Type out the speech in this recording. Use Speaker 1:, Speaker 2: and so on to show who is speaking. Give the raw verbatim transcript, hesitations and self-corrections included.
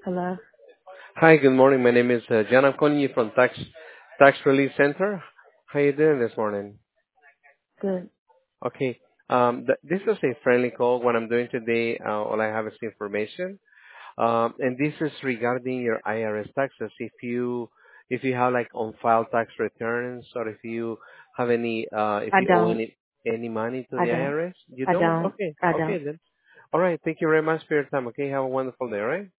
Speaker 1: Hello.
Speaker 2: Hi, good morning. My name is uh, John. I'm calling you from Tax Tax Relief Center. How you doing this morning?
Speaker 1: Good.
Speaker 2: Okay. Um, th- this is a friendly call. What I'm doing today, uh, all I have is information, um, and this is regarding your I R S taxes. If you if you have like on file tax returns, or if you have any, uh, if
Speaker 1: I
Speaker 2: you owe
Speaker 1: don't.
Speaker 2: any any money to
Speaker 1: I
Speaker 2: the
Speaker 1: don't.
Speaker 2: I R S, you
Speaker 1: I
Speaker 2: don't.
Speaker 1: don't.
Speaker 2: Okay.
Speaker 1: I
Speaker 2: Okay
Speaker 1: don't.
Speaker 2: then. All right. Thank you very much for your time. Okay. Have a wonderful day. All right.